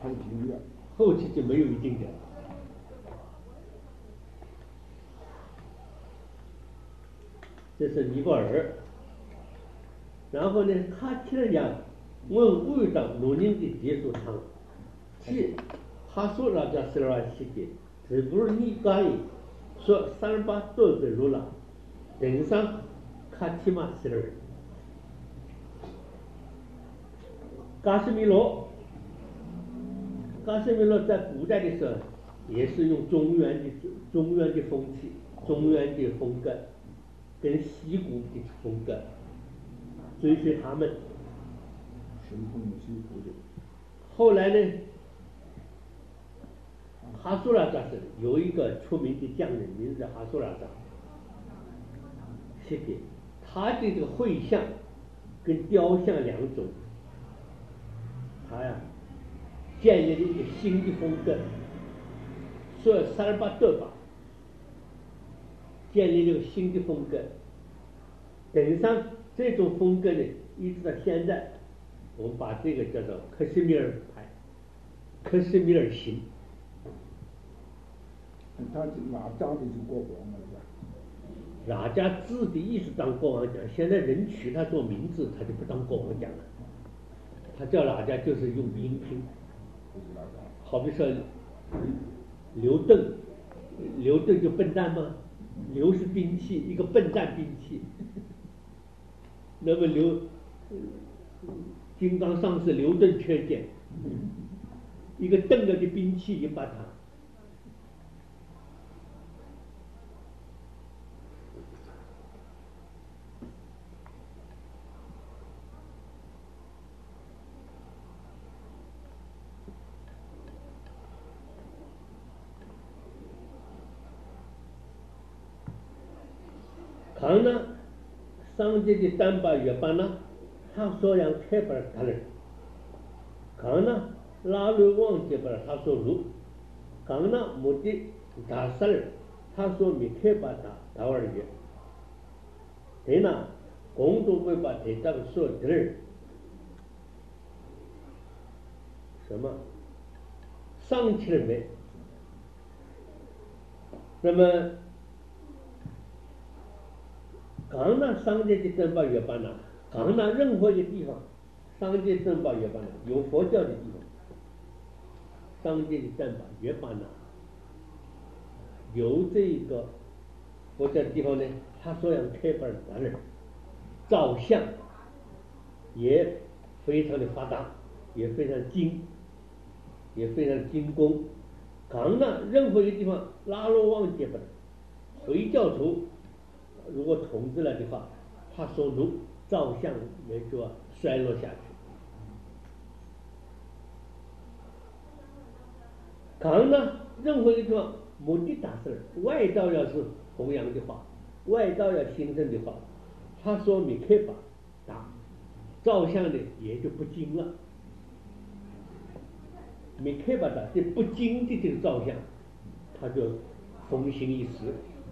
后期就没有一定的。这是尼泊尔。然后呢，他听人家问为了农民的技术上，即他说了这12期的，只不是你该说38多的路了，等上卡提马12。嘎什米罗在古代的时候也是用中原的风气、中原的风格，跟西古的风格，追随他们。后来呢，哈苏拉扎是有一个出名的匠人，名字叫哈苏拉扎，是的，他的这个绘像跟雕像两种。他呀，建立了一个新的风格，说38多吧，建立了一个新的风格。等上这种风格呢，一直到现在，我们把这个叫做克什米尔派、克什米尔型。 他哪家的是国王了？ 哪家自的意思当国王讲，现在人取他做名字，他就不当国王讲了。他叫哪家就是用音拼，好比说刘邓就笨蛋吗？刘是兵器，一个笨蛋兵器。那么金刚上是刘邓缺剑，一个邓了的兵器引把他。康纳上界的丹巴约巴纳，他说让开巴达人，康纳拉鲁旺界巴他说路，康纳目的达萨人，他说米开巴达尔约，对呢，公主会把这个说的人，什么上去了没？那么冈纳上界的珍宝约巴纳，冈纳任何一个地方，上界珍宝约巴纳有佛教的地方，上界的珍宝约巴纳有这个佛教的地方呢，他说要开巴达人造像也非常的发达，也非常精工。冈纳任何一个地方拉罗旺界巴回教徒如果统治了的话，他所奴造像也就要衰落下去。冈纳任何一个地方目的达事外道要是弘扬的话，外道要兴盛的话，他说米开巴达造像的也就不精了。米开巴达这不精的这个造像，他就风行一时。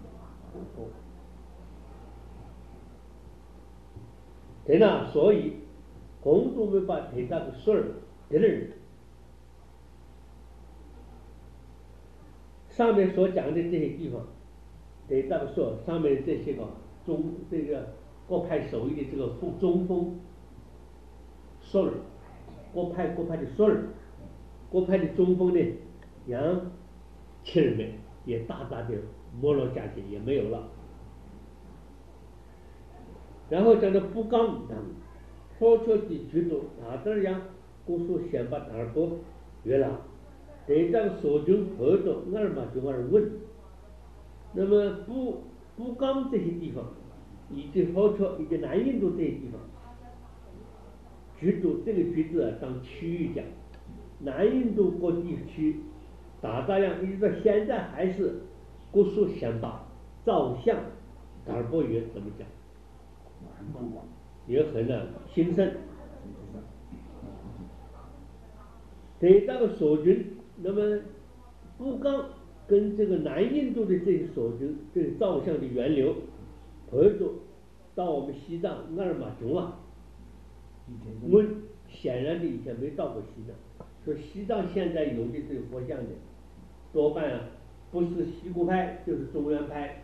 对呢，所以公主们把这个事儿的人上面所讲的这些地方，对这个说上面这些个这个各派手艺的这个中锋说儿，各派的说儿，各派的中锋呢，让亲人们也大大的没落下去，也没有了。然后讲到不刚说出的举动，哪这样故事先把哪不约了，对这个所中合作二嘛就问，那么不刚这些地方，以及后出以及南印度这些地方，举动这个句子啊，当区域讲，南印度各地区大样一直到现在还是古树先把造像达尔波约怎么讲？也很兴盛。对这个所军，那么不刚跟这个南印度的这些所军，这个造像的源流，合作到我们西藏阿尔玛琼啊，显然的以前没到过西藏， 说西藏现在有的这个佛像的，多半啊不是西固派就是中原派，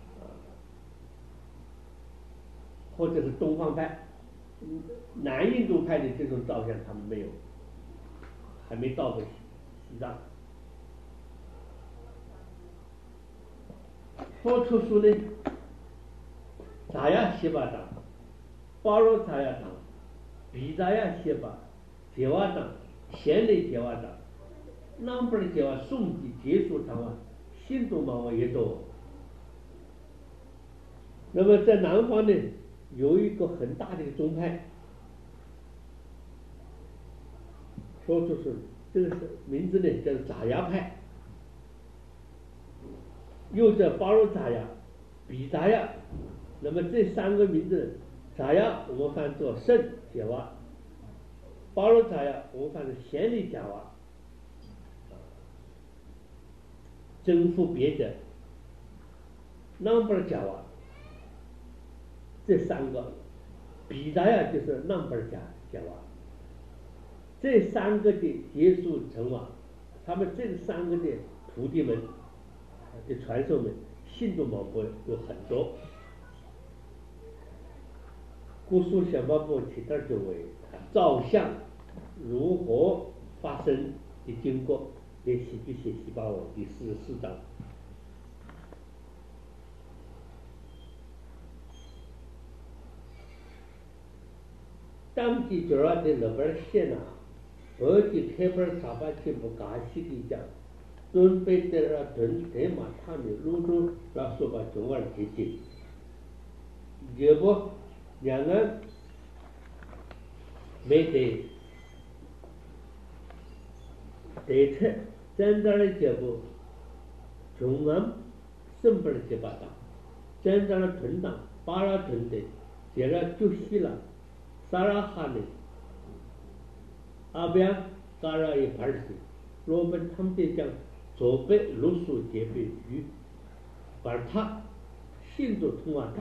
或者是东方派，南印度派的这种造像他们没有，还没到过西藏。说出书呢，扎呀西巴当，巴罗扎呀当，比扎呀西巴，杰瓦当，贤内杰瓦当，南边的杰瓦宋吉结束当啊，新都嘛也多。那么在南方呢，有一个很大的一个宗派，说出是这个是名字呢叫扎呀派，又叫巴罗扎呀、比扎呀。那么这三个名字，扎呀我们翻作圣杰瓦，巴罗扎呀我们翻作贤内贾瓦，征服别的南边贾瓦。这三个，比扎呀就是南边贾瓦，这三个的结束成瓦，他们这三个的徒弟们的传授们，信众宝宝有很多。古书显发部提到就为造像如何发生的经过，在喜剧写细胞网第44章。当地主要的日本县啊，而且开本查巴去不嘎西的讲，准备的了准台马他们泸州那说把中二提起，结果两岸没得出真正的结果，中岸胜不了结巴党，真正的屯党巴拉屯的，接着就西了。萨拉哈呢，阿边嘎拉一盘子，罗本他们的讲左北路数结备与，把他信主通话的，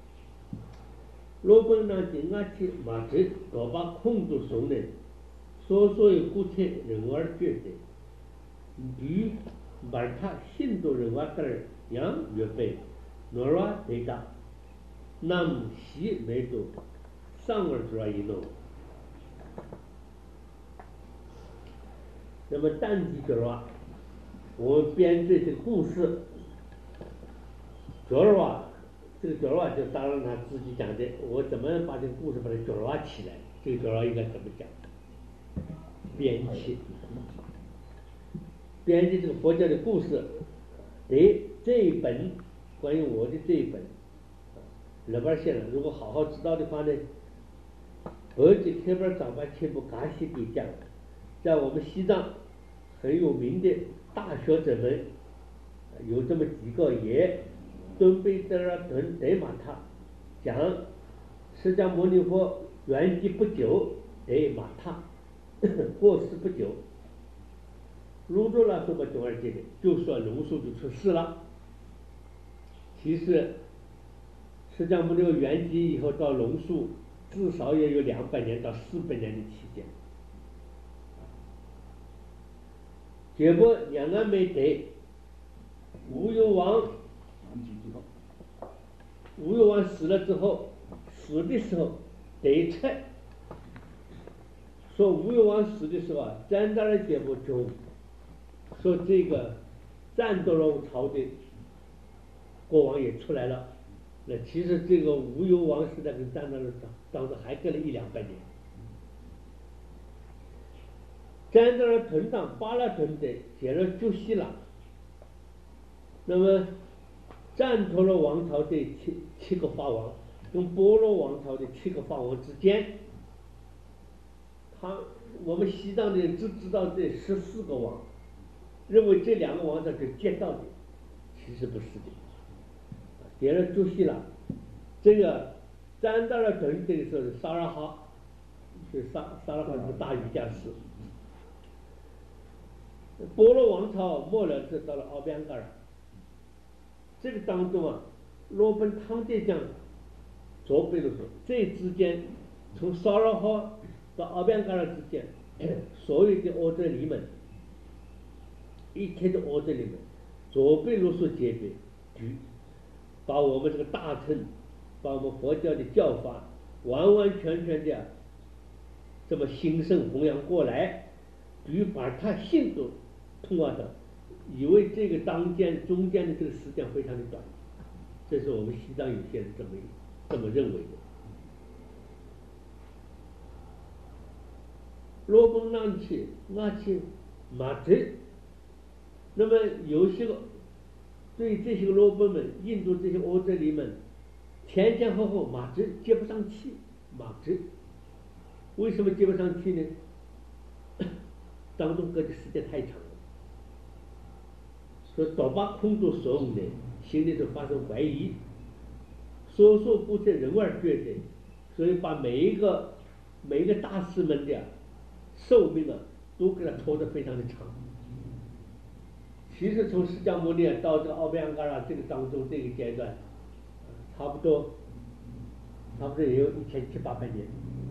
罗本呢经阿去马子多把控制松的，所有固体人而觉得，与把他信主人话的样预备，诺拉对的，南西没多。上面主要一弄，那么单集角儿我编这些故事，角儿这个角儿就当然他自己讲的，我怎么把这个故事把它角儿起来？这个角儿应该怎么讲？编辑这个佛教的故事，这一本关于我的这一本，日本县如果好好知道的话呢？而且开本早把全部嘎西给讲，在我们西藏很有名的大学者们，有这么几个也准备在那等马他讲释迦牟尼佛圆寂不久得马他过世不久，泸州那说把中二节的就说龙树就出世了。其实释迦牟尼佛圆寂以后到龙树至少也有200年到400年的期间，结果两岸没得，吴有王死了之后，死的时候得出说吴有王死的时候啊，占大的节目中说这个战斗龙朝的国王也出来了。那其实这个吴有王时代跟战斗龙当时还隔了100-200年。战斗龙屯长巴拉屯的接着就西了。那么战陀罗王朝的七个法王跟波罗王朝的7个法王之间，我们西藏的人只知道这14个王，认为这2个王朝是接到的，其实不是的。接着就西了，这个战到了屯这个时候是萨拉哈，是萨拉哈是大瑜伽师。波罗王朝末了是到了奥边嘎尔，这个当中啊，罗本汤杰江左北的时候，这之间从萨拉哈到奥边嘎尔之间所有的奥德里们，一切的奥德里们，左贝罗素杰贝，把我们这个大乘，把我们佛教的教法完完全全的这么兴盛弘扬过来，比把他信都通话的，以为这个中间的这个时间非常的短，这是我们西藏有些人这么认为的。罗奔浪去阿去马贼，那么有些个对这些个罗奔们，印度这些欧洲里们，前后马贼接不上气，马贼为什么接不上气呢？当中隔的时间太长了，所以倒把空中所有的心里头发生怀疑，说不得人而觉得，所以把每一个大师们的寿命都给他拖得非常的长。其实从释迦牟尼到这个奥贝扬嘎拉这个当中这个阶段，差不多也有1700-800年。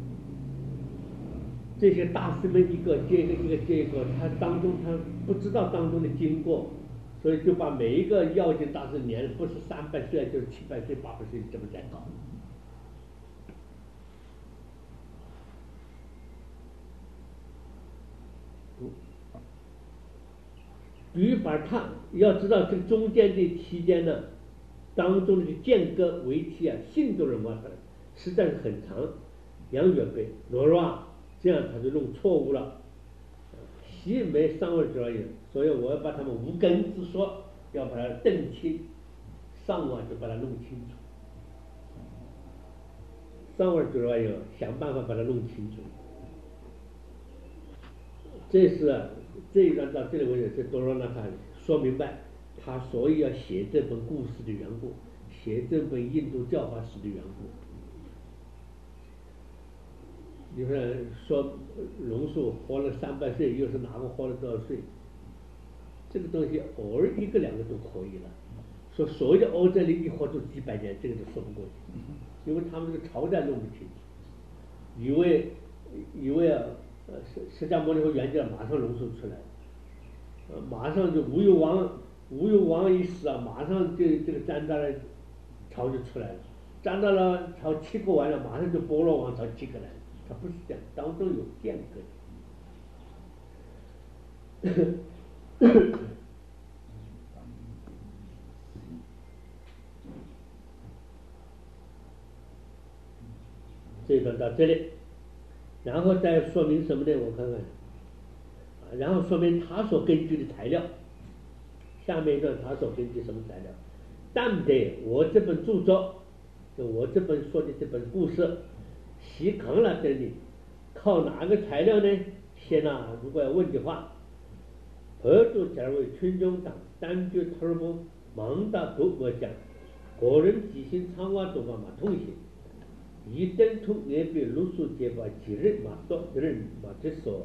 这些大师们一个接一个，他不知道当中的经过，所以就把每一个要紧大师年不是300岁就是700岁800岁这么在搞。比把它要知道这中间的期间呢，当中的间隔为期信度人话实在是很长，杨远辈罗拉这样他就弄错误了，习没上位而已，所以我要把他们无根之说要把它澄清，上网就把它弄清楚，上位主要要想办法把它弄清楚。这是这一段到这里为止，这多罗纳他说明白他所以要写这本故事的缘故，写这本印度教法史的缘故。你说龙树活了300岁，又是哪个活了多少岁？这个东西偶尔1个2个都可以了。说所谓的欧洲里一活都几百年，这个就说不过去，因为他们这个朝代弄不清楚，以为释迦牟尼佛圆寂了，马上龙树出来，马上就无有王一死马上就这个占大了朝就出来了，占大了朝7个完了，马上就波罗王朝7个来了。它不是这样，当中有间隔。这一段到这里，然后再说明什么呢？我看看，然后说明他所根据的材料。下面一段他所根据什么材料？但得我这本著作，就我这本说的这本故事，西康了这里。靠哪个材料呢？现在如果要问的话，何度假为群众党单据头目忙达都我讲，个人即兴参观都嘛通行，一等通也比路数结巴几日嘛多人嘛这说。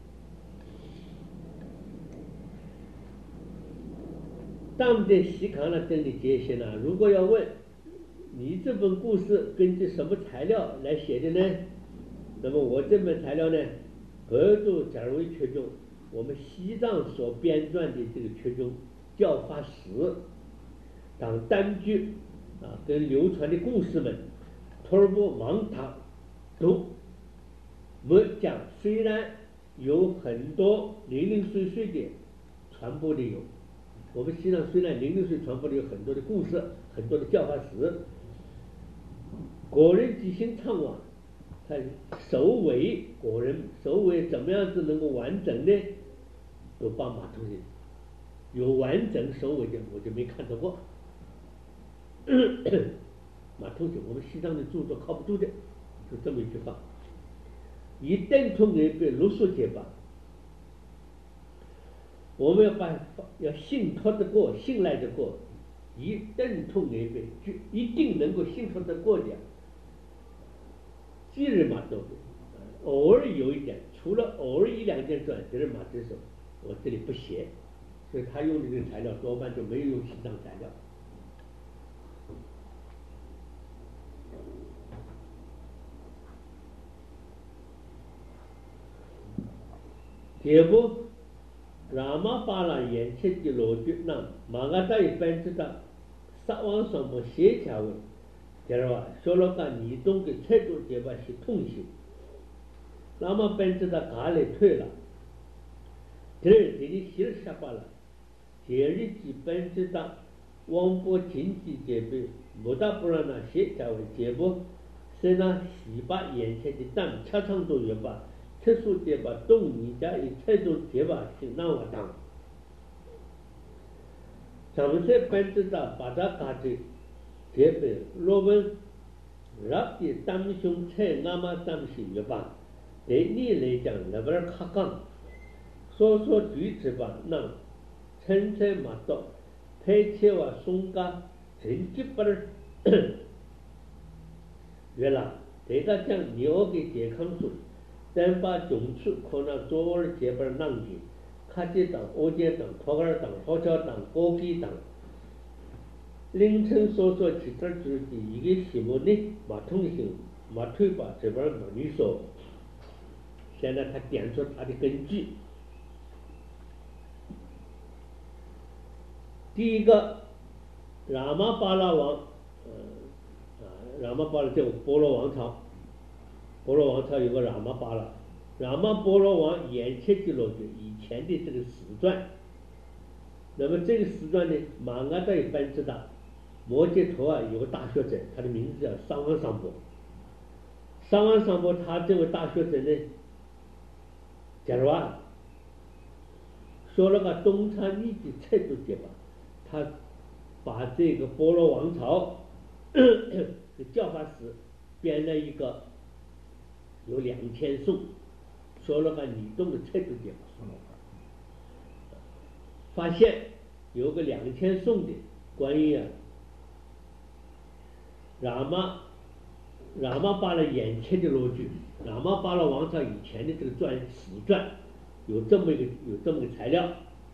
当得西康了这里界限如果要问你这本故事根据什么材料来写的呢？那么我这本材料呢，何度假为缺中，我们西藏所编撰的这个缺中教法史当单据跟流传的故事们，托尔布芒塔都没讲，虽然有很多零碎的传播的有，我们西藏虽然零碎传播的有很多的故事，很多的教法史，个人即兴唱往。他首尾果人首尾怎么样子能够完整呢？都帮马同学有完整首尾的我就没看到过。马同学，我们西藏的著作靠不住的，就这么一句话。一旦从那边路数解吧，我们要信托得过，信赖得过，一旦从那边就一定能够信托得过的。几日嘛都偶尔有一点，除了偶尔1-2件之外，几日嘛这首我这里不写，所以他用的这个材料多半就没有用西藏材料。 结果라마巴拉沿切的逻辑那马嘎达一般知道撒网上么协调为就是话说了个你东的态度结巴是通行那么本知道嘎来退了这里写下巴了节日基本知道王波经济这边不大不让那协调为结果是那西巴沿切的当恰长度也罢特殊结巴东你家一态度结巴是那么当咱们这本知道把它搞的这边罗文รับ的当胸菜那么当是也罢对你来讲那边卡杠说说举止吧那层层嘛到配切wa松嘎真基本原来这个讲牛给健康素但把种子可能做了这边难的卡这当欧杰当托尔当好巧当高基当凌晨所说其他就是一个题目呢马通行马推吧这边马女说现在他点出他的根据第一个拉玛巴拉王拉玛巴拉这个波罗王朝有个拉玛巴拉拉玛波罗王沿切记录着以前的这个史传那么这个史传呢马嘎达一般知道摩羯陀啊有个大学者他的名字叫桑王桑波他这位大学者呢假如啊说了个东昌尼的态度结吧他把这个波罗王朝的教法史编了一个有2000颂说了个你动的态度结吧发现有个2000颂的关于拉玛巴拉眼前的逻辑拉玛巴拉王朝以前的这个史传有这么个材料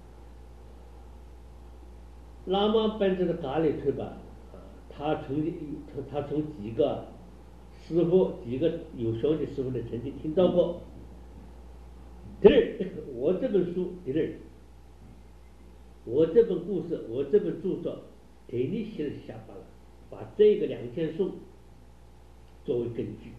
拉玛本质的咖喱推吧他从几个师傅几个有学的师傅的曾经听到过第二我这本书第二我这本故事我这本著作给你写了下巴了把这个2000颂作为根据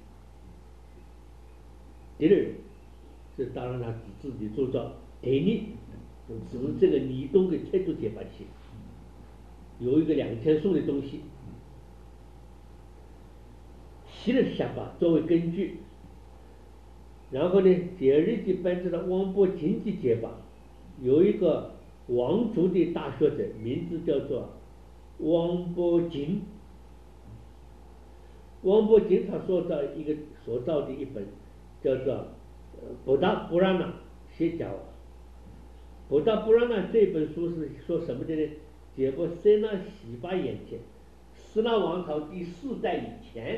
第二这当然他自己著作给你指这个你东的态度解法器有一个2000颂的东西写了下巴作为根据然后呢节日的本质的王波经济解法有一个王族的大学者名字叫做王波经他所造的一本叫做布达布拉纳写教布达布拉纳这本书是说什么的呢结果塞纳西巴眼前斯拉王朝第4代以前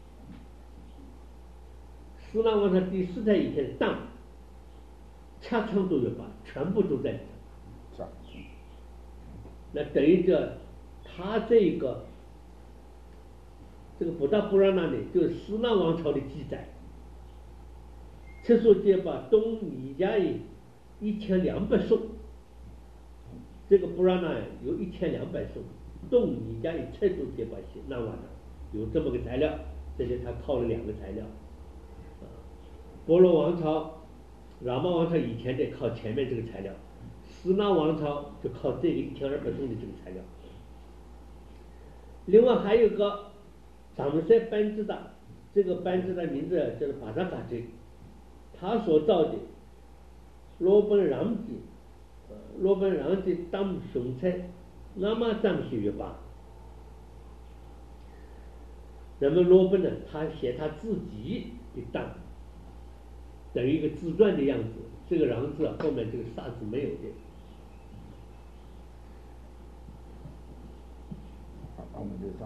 的当恰长度有把全部都在里头那等于着他这个布达布拉纳呢就是斯拉王朝的记载这说结把东尼加以1200颂这个布拉纳有1200颂东尼加以态度结把写那完了有这么个材料这里他靠了2个材料波罗王朝拉玛王朝以前得靠前面这个材料斯拉王朝就靠这个1200颂的这个材料另外还有个咱们在班智达这个班智达名字叫做巴扎嘎吉他所造的罗本让吉当雄才那么当学吧那么罗本呢他写他自己的当等于一个自传的样子这个让字后面这个啥字没有的我们这上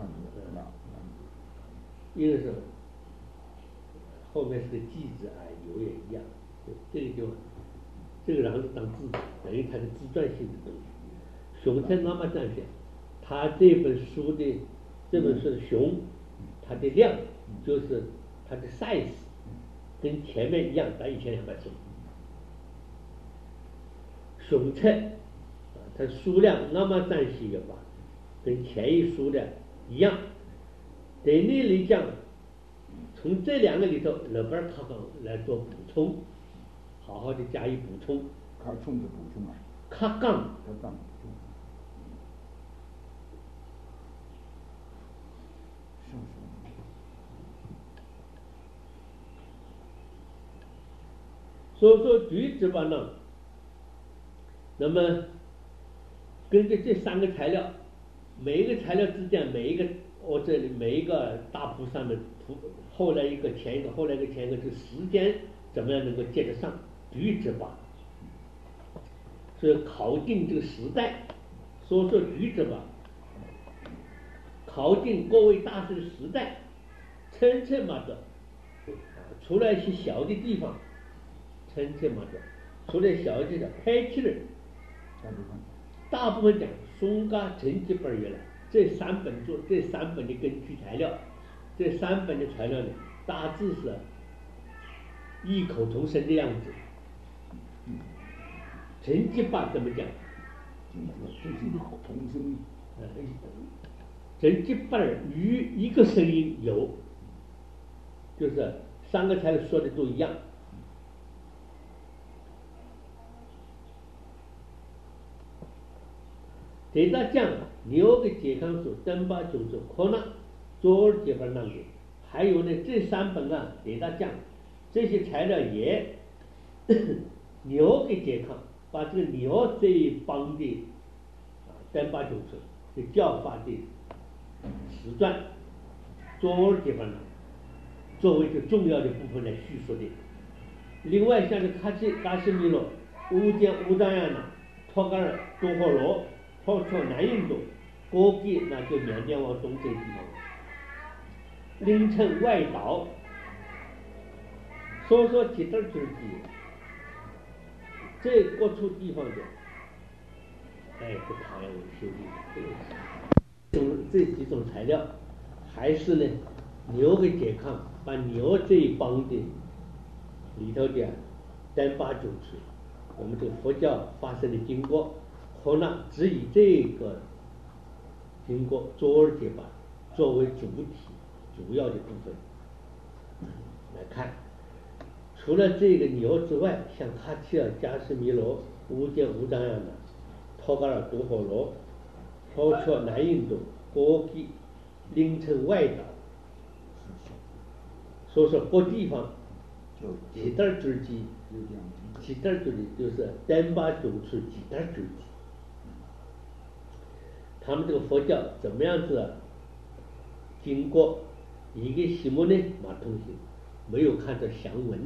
一个是后面是个记字有也一样这个就这个然后当自等于它的自传性的东西熊才那么这样写他这本书的熊它的量就是它的 size 跟前面一样达1200颂蔬菜它数量那么占些个吧，跟前一说的一样。对你来讲，从这两个里头，老板他讲来做补充，好好的加以补充。 他冲着补充啊， 他讲， 他讲补充，是。 所以说举指吧呢，那么根据这三个材料，每一个材料之间，每一个这里每一个大谱上面后来一个前一个，后来一个前一个，这时间怎么样能够接得上？举指吧，所以考定这个时代，所以说举指吧，考定各位大师的时代，称嘛的，除了一些小的地方，称嘛的，除了小的地方拍起来，大部分讲松嘎成吉本原来这三本的根据材料，这三本的材料呢，大致是异口同声的样子。成吉吧怎么讲？ 异口同声。 成吉吧与一个声音有，就是三个材料说的都一样。这大讲牛的健康素登巴就是可能左耳结巴那个，还有呢这三本啊，这大讲这些材料也牛的健康，把这个牛这一帮的登巴就是这教法的实传左耳结巴那作为这重要的部分来叙述的。另外像这卡西米罗、乌张样的托嘎尔、多霍罗。包括南印度、国际，那就缅甸往东这地方，凌晨外岛，所说几段之地，这各处地方的，不讨厌维修的，这几种材料，还是呢牛的健康，把牛这一帮的里头的单八九次，我们这个佛教发生的经过。可能只以这个经过左耳结巴作为主要的部分来看。除了这个牛之外，像哈提尔、加什米罗、乌张样的托嘎尔、多霍罗、包括南印度、国际、凌晨外岛，所以说各地方几段之机，就是单八九次几段之机。他们这个佛教怎么样子经过一个西摩呢马通行，没有看到详文，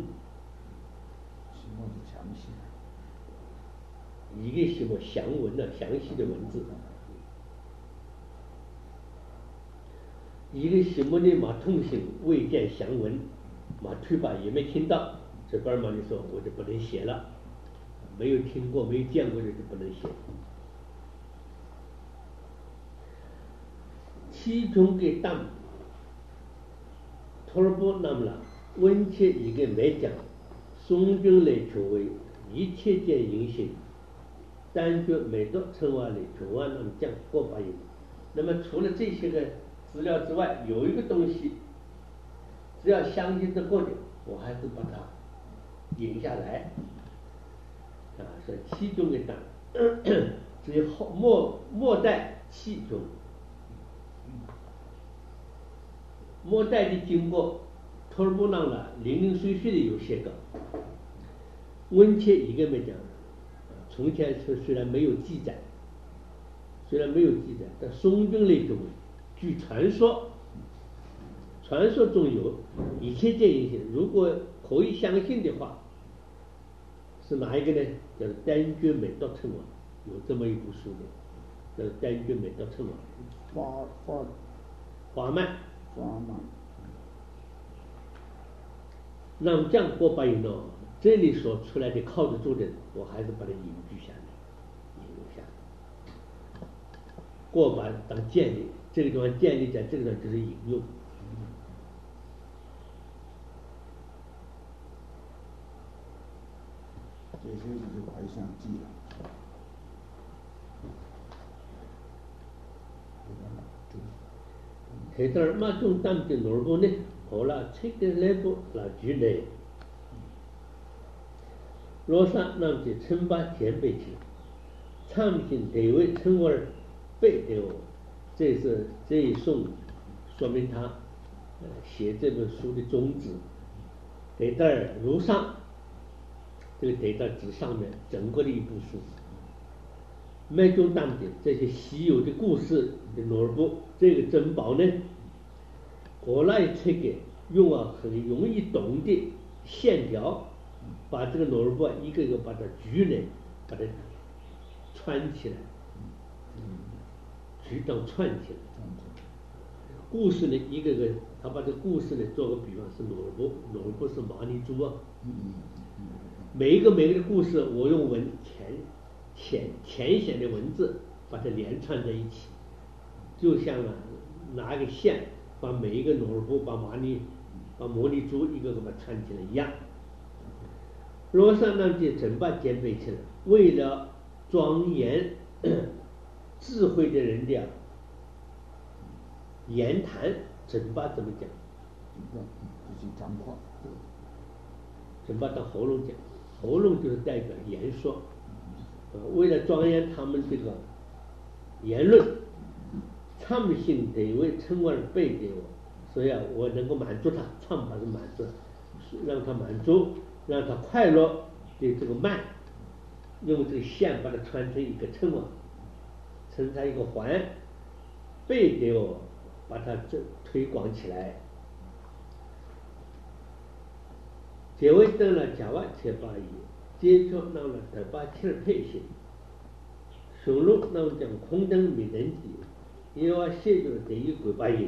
一个西摩详文的详细的文字，一个西摩呢马通行未见详文，马推吧也没听到，这边嘛你说我就不能写了，没有听过没有见过的就不能写。其中的当托尔波那么了，温切一个没讲，松军来成为一切见影响，单觉每到称完来成完那么讲过把音。那么除了这些个资料之外，有一个东西，只要相信得过的，我还是把它引下来。是其中的当，至于末代其中。末代的经过，托尔布朗了零零碎碎的有些个，温切一个没讲，从前虽然没有记载，但松军类中，据传说中有一切见影响，如果可以相信的话，是哪一个呢？叫做单觉美道称王，有这么一部书的，叫单觉美道称王。华曼。那么这样过把引呢，这里所出来的靠得住的，我还是把它引据下来，引入下来。过把当建立，这个地方建立在这个地方就是引用。 这些就是白象记了。 해달 마중 담지 놀보네 호라 책들 내부 라주네罗刹 남지称霸 前辈치 참신 대位 称为 被대오 这是这一颂说明他写这本书的宗旨。得带如上，这个得带指上面整个的一部书。脉中当点这些稀有的故事的罗布，这个珍宝呢，我来这个用很容易懂的线条，把这个罗布一个一个把它举呢，把它串起来，举到串起来。故事呢，一个个，他把这故事呢做个比方是罗布是玛尼珠啊，每一个的故事，我用浅显的文字把它连串在一起，就像拿一个线把每一个罗布把摩尼珠一个个把它串起来一样。罗刹那就整把兼备起来，为了庄严智慧的人的言谈，整把怎么讲？ 就是讲话， 整把到喉咙讲，喉咙就是代表言说。为了庄严他们这个言论，唱性得为称为被给我，所以我能够满足他，唱法是满足，让他满足，让他快乐的这个慢，用这个线把它穿成一个称网，撑成一个环，被给我把它推广起来。结为登了假瓦切巴伊，接触到了德巴切尔配性，收入那么讲空灯没人机，因为写就是等于鬼巴音。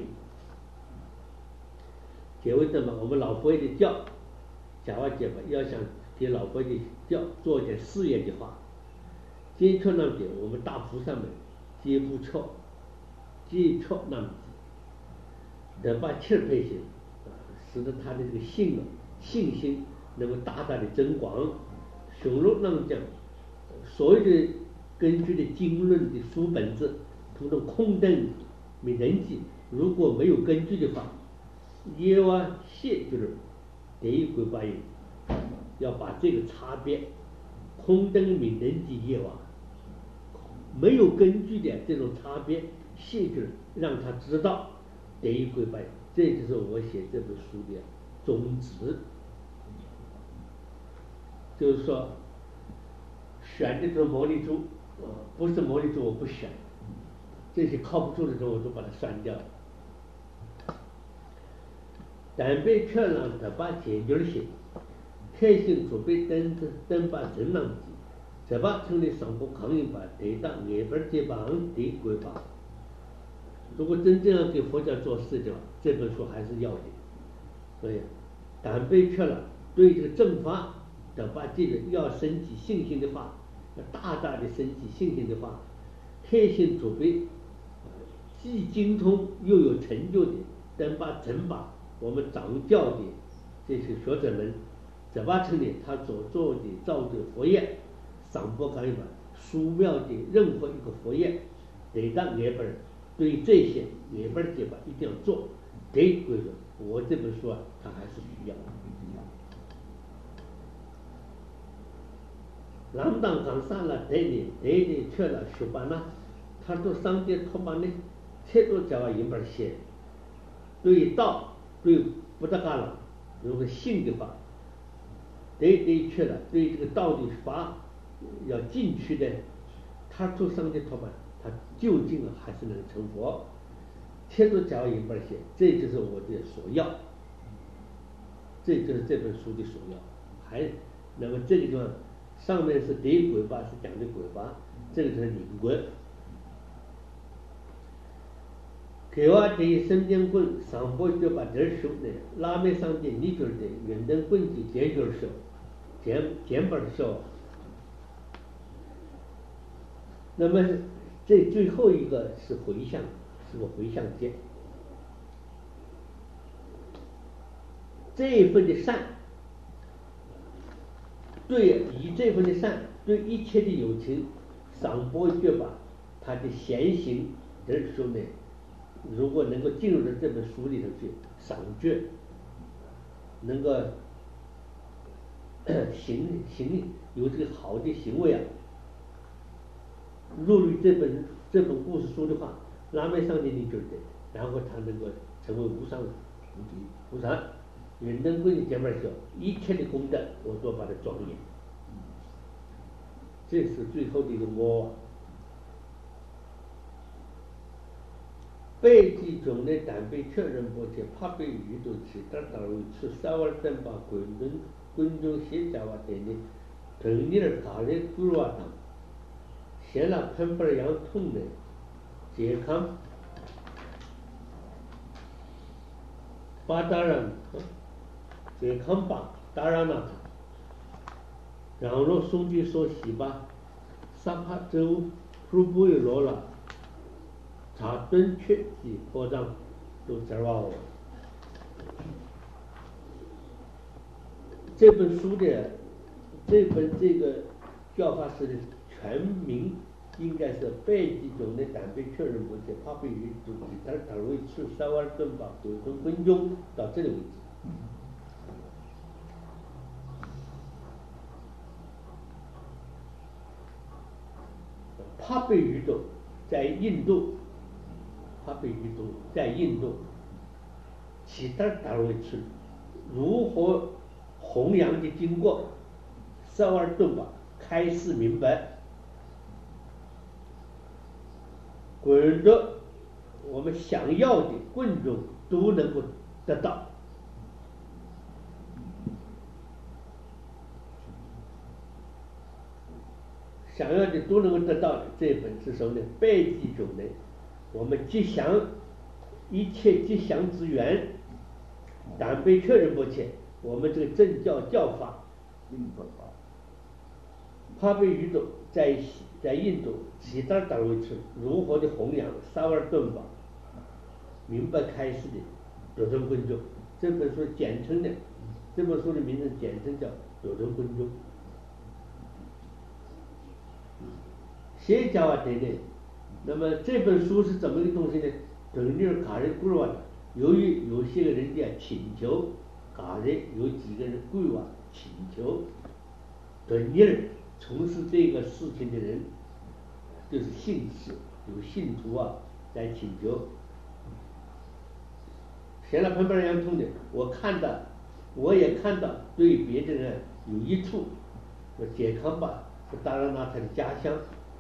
结为登嘛，我们老佛爷的教，假瓦切巴要想给老佛爷教做一点事业的话，接触那么点，我们大菩萨们接不错，接触那么德巴切尔配性，使得他的这个信心能够大大的增广。雄入那么讲，所有的根据的经论的书本子，统统空灯没人机，如果没有根据的话，耶瓦谢就是等于鬼巴音，要把这个差别，空灯没人机耶瓦，没有根据的这种差别，谢就是让他知道等于鬼巴音，这就是我写这本书的宗旨。就是说，选的这种摩尼珠，不是摩尼珠我不选，这些靠不住的时候我都把它删掉。但被确让他把解决些，开心准备等把人浪机，这把成立上过抗议把得到外边这帮的规划。如果真正要给佛教做事的话，这本书还是要的。所以，但被确了对这个正法。等把这个要升起信心的话，要大大的升起信心的话，开心准备，既精通又有成就的，等把整把我们掌教的这些学者们，这把成立他所做的造的佛业，上波干一把书庙的任何一个佛业，得到外边对这些外边的这把一定要做，给归说，我这本书啊，它还是需要。朗当刚上了对的去了学班呢，他都上的托班呢，切都叫一本写，对道对不得干了，如果信的话，对去了，对这个道的法要进去的，他都上的托班，他究竟还是能成佛，切都叫一本写，这就是我的所要，这就是这本书的所要，还那么这个地方。上面是对鬼巴是讲的鬼巴，这个是灵棍。给我的神经棍上波就把这手呢，拉面上的你觉得圆灯棍的尖角手，肩膀的手。那么这最后一个是回向，是个回向节。这一份的善。 对以这份的善，对一切的友情，赏钵觉把他的贤行的时候呢，如果能够进入到这本书里头去赏觉，能够行有这个好的行为啊，入于这本故事书的话，那么上帝你觉得，然后他能够成为无上无上，云能归你前面说，一切的功德我都把它庄严，这是最后的一个我。背记中的胆被确认不且怕被遇到其他道路去稍微等把观众写下话等的等你的卡的古话当现了喷不样痛的健康把当然健康吧当然了然后兄弟说喜吧三帕州不不有罗了查准确的扩张都知道我这本书的这个教法师的全名应该是背记中的胆被确认不且怕被于主题他为吃三万吨吧鬼魂分钟到这里为止怕被宇宙在印度怕被宇宙在印度其他大陆去如何弘扬的经过三万吨吧开示明白滚着我们想要的观众都能够得到想要的都能够得到的这本是什么呢背记中的我们吉祥一切吉祥之源胆被确认不切我们这个正教教法怕被宇宙在印度其他单位处如何的弘扬三万吨吧明白开示的有声观众这本书简称的这本书的名字简称叫有声观众写教啊等等那么这本书是怎么一个东西呢等于卡人规划由于有些个人家请求卡人有几个人规划请求等于从事这个事情的人就是信士有信徒啊来请求写了喷喷洋葱的我也看到对别的人有益处说健康吧是达赖喇嘛的家乡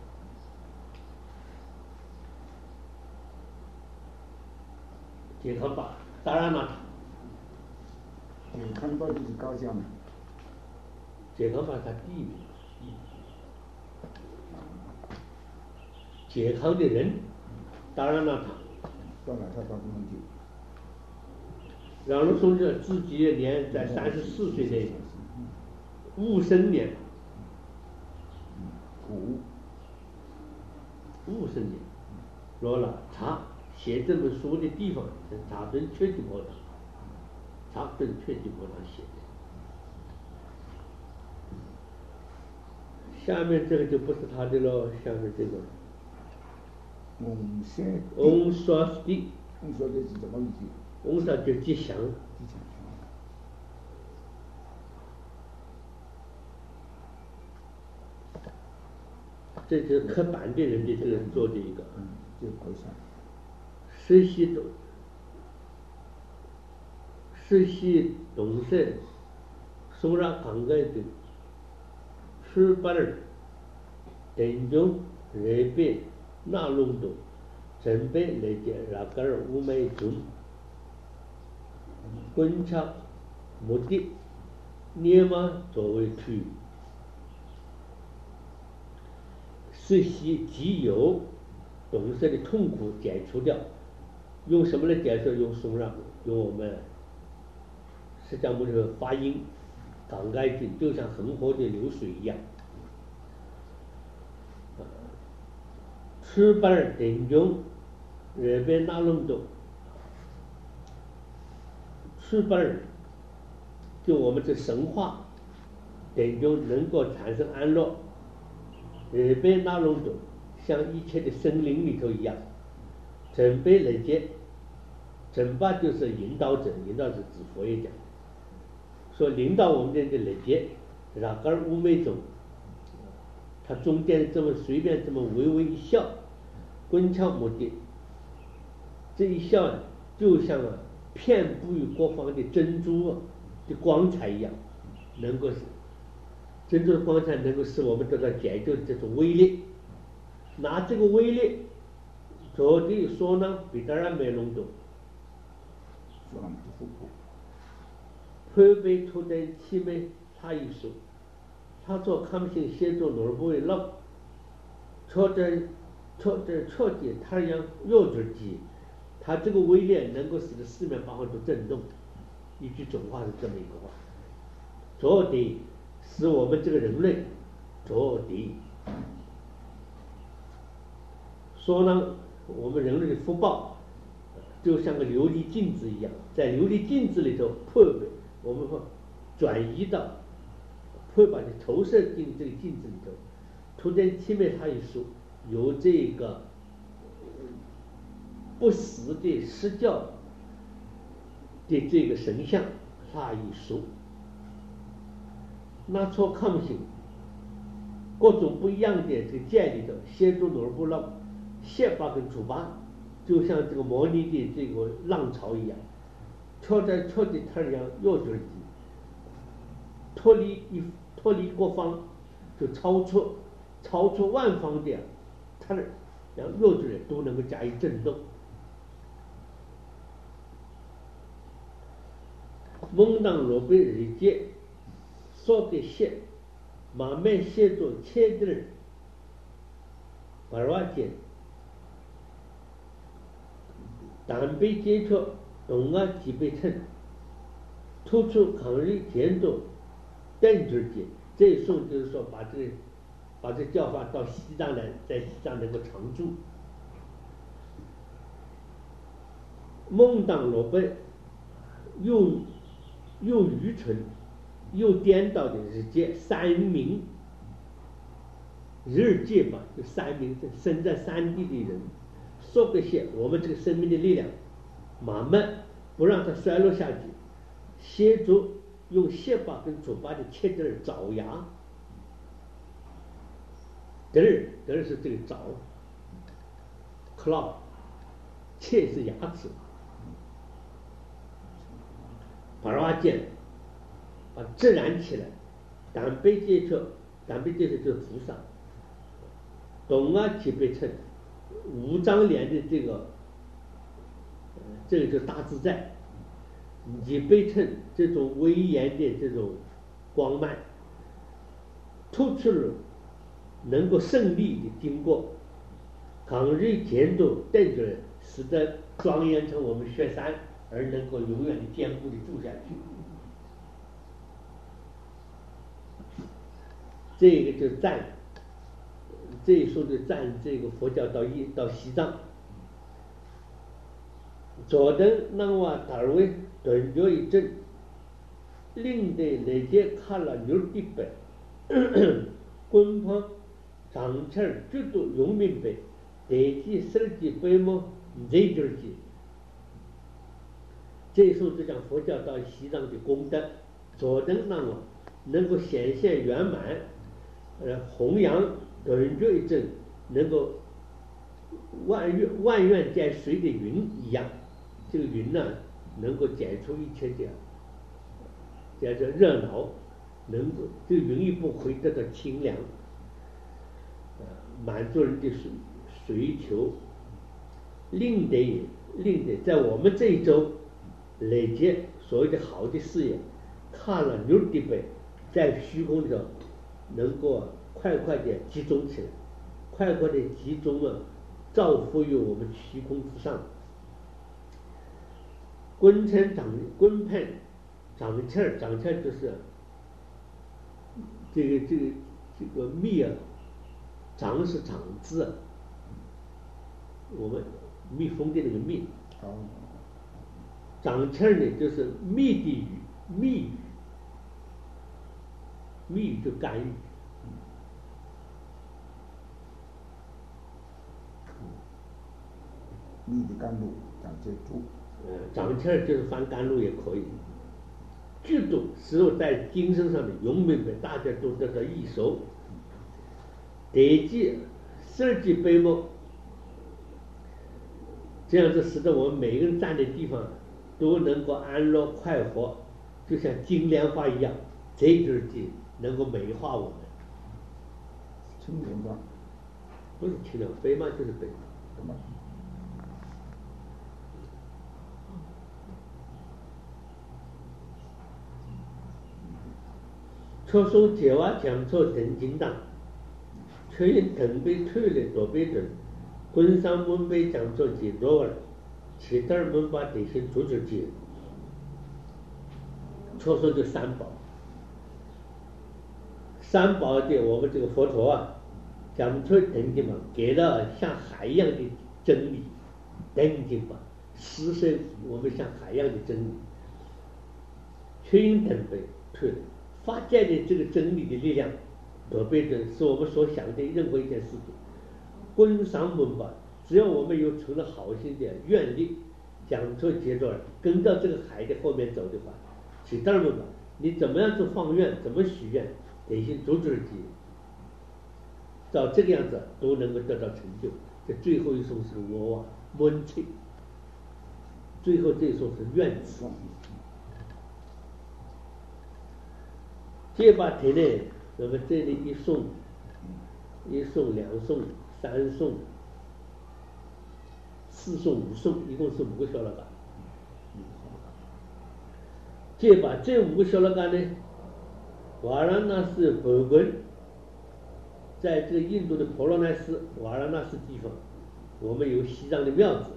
健康吧达赖喇嘛健康吧就是高乡健康吧它地名健康的人达赖喇嘛到哪他到不能去然后说是自己年在34岁的戊申年戊申年说了查写这本书的地方是查准确的报道查准确的报道写的下面这个就不是他的了下面这个翁刷的是怎么回事翁刷就吉祥这就是刻板的人的这个做的一个就好像实习董事送上慷慨的출발을 대중 레베 나롱도 전배 내게 라가를 우메 준 군차 못디 니마作为 去实习既有董事的痛苦解除掉用什么来解释用松让用我们释迦牟尼的发音慷慨尽就像恒河的流水一样출발 대중 레베 나롱도 출발就我们这神话等中能够产生安乐。日本那龙中像一切的森林里头一样，准备累积。正法就是引导者，引导者指佛也讲，说领导我们的累积，然而无昧中，他中间这么随便这么微微一笑，观瞧目的，这一笑就像遍布于各方的珍珠的光彩一样，能够珍珠的光彩能够使我们得到解救的这种威力。拿这个威力，着地说呢，比当然没弄懂。判被出在七妹他一说，他做康心协助罗布为老，确实他让弱者机，他这个威力能够使得四面八方都震动。一句总话是这么一个话，着地使我们这个人类着地说呢，我们人类的福报就像个琉璃镜子一样，在琉璃镜子里头我们会转移到，会把它投射进这个镜子里头。图在七面他一说，有这个不死的施教的这个神像，他一说，那错抗性，各种不一样的这个界里头，协助努尔布拉、谢巴跟楚巴，就像这个摩尼的这个浪潮一样，跳的他让弱者机，脱离各方，就超出万方的，他让弱者都能够加以震动。蒙当罗贝日节，说给谢，马面协助切的人，把瓦间，单被接触，东啊几被称，突出抗日监督，等之间，这一送就是说把这教法到西藏来，在西藏能够常住。蒙当罗贝又愚蠢又颠倒的日界三明日界吧，就三明生在山地的人，说这些我们这个生命的力量，慢慢不让它衰落下去，协助用谢巴跟主巴的切根爪牙，德儿是这个爪 ，claw， 切是牙齿。把瓦剑把自然起来，胆被接触就是菩萨，东啊几被称五张脸的这个就大自在，几被称这种威严的这种光脉，突出了能够胜利的经过，抗日监督等着使得庄严成我们雪山，而能够永远的坚固的住下去。这个就赞，这一说就赞这个佛教到西藏。左等那瓦达尔维顿脚一阵，令得那些看了牛的白，官方长气绝对永明白，得起设计规模这就是这一说就讲佛教到西藏的功德，左等那瓦能够显现圆满，弘扬顿脚一阵，能够万愿见水的云一样。这个云呢，能够解除一切的叫做热闹，能够这个云一不会得到清凉，满足人的需求。令得在我们这一周累积所谓的好的事业，看了牛的背，在虚空里头能够快的集中起来，快的集中造福于我们虚空之上。棍称棍判长气就是这个蜜长是长字，我们蜜蜂的那个蜜，长气呢就是蜜的语， 密语就干预。 密的甘露长接触。 长气儿就是翻甘露也可以。制度使我在精神上的永明白，大家都得到益受。得记设计悲目，这样子使得我们每个人站的地方都能够安乐快活，就像金莲花一样，这就是能够美化我们。 青莲花不是青莲，悲嘛就是悲。出手解娃讲错等金当，却因等被退了多被准，滚上门被讲错几多儿，其他门把底薪阻止解。出手就三宝，三宝的我们这个佛陀啊，讲错等金嘛，给了像海一样的真理，等金嘛，施设我们像海一样的真理，却因等被退了。发展的这个真理的力量，多倍准是我们所想的任何一件事情。观赏门吧，只要我们有存了好心的愿力，讲出节奏，跟到这个海的后面走的话，其他门吧，你怎么样去放愿，怎么许愿，得先阻止己，照这个样子都能够得到成就。这最后一颂是我啊闷气，最后这一颂是愿词。这把题呢，那么这里一颂、两颂、三颂、四颂、五颂，一共是5个小拉嘎。这5个小拉嘎呢，瓦拉纳斯佛根，在这个印度的婆罗奈斯瓦拉纳斯地方，我们有西藏的庙子，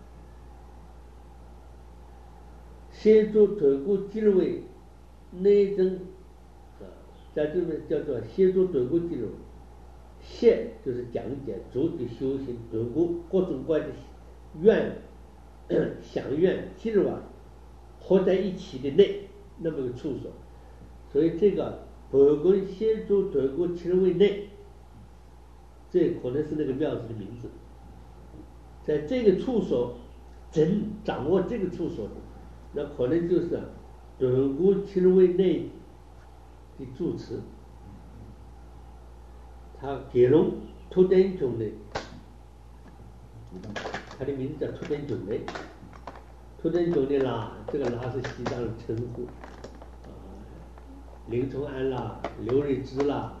协助推古智慧内证。在这边叫做协助对古记录，协就是讲解，主的修行对古各种各样的愿、想愿、记录啊，合在一起的那么个处所。所以这个佛根协助对古记录为内，这可能是那个庙子的名字。在这个处所，掌握这个处所的，那可能就是对古记录为内的住持，他给龙图登种的，他的名字叫图登种的。图登种的啦，这个啦是西藏的称呼，林崇安啦、刘瑞芝啦，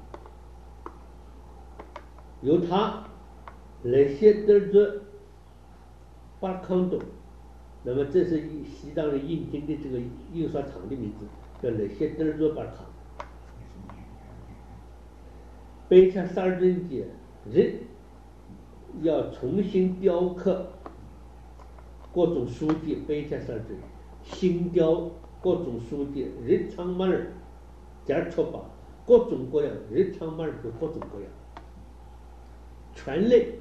由他来写得着巴康多，那么这是西藏的印经的这个印刷厂的名字。叫那些德尔佐巴卡，北恰萨尔顿节人要重新雕刻各种书籍，北恰萨尔顿新雕各种书籍，日常马尔加错吧，各种各样，日常马尔就各种各样，全类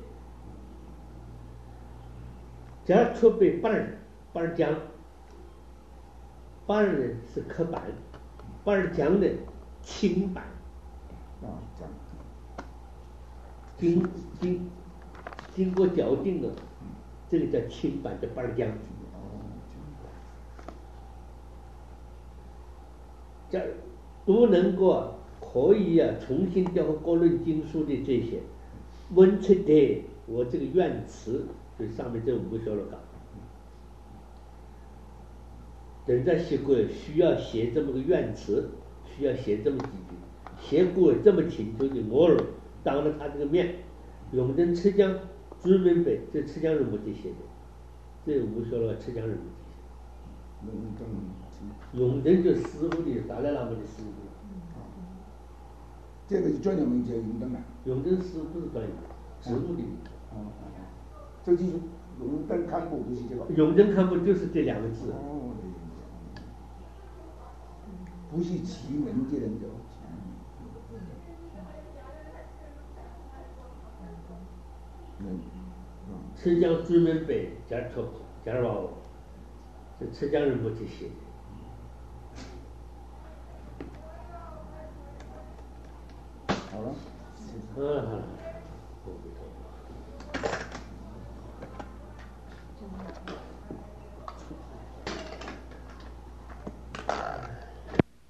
加错被巴尔讲。巴尔呢是刻板，巴尔讲呢轻版，经过校订的，这个叫轻版的巴尔讲。这都能够可以重新雕刻各论经书的这些文字的，我这个愿词就上面这5个小拉嘎。等在写过需要写这么个愿词，需要写这么几句，写过这么请求的我儿当了他这个面，永登赤江专门背，这赤江人不去写的，这5个小拉赤江人不去写。永登就师傅的达赖喇嘛的师傅。 这个是专业名叫永登啊。 永登师傅是专业，师傅的名字。 这就是永登堪布，就是这个。 永登堪布就是这2个字。 不是奇门之人的。 赤江专门背加错加瓦哦，这赤江人不去写的。 好了，阿弥陀佛。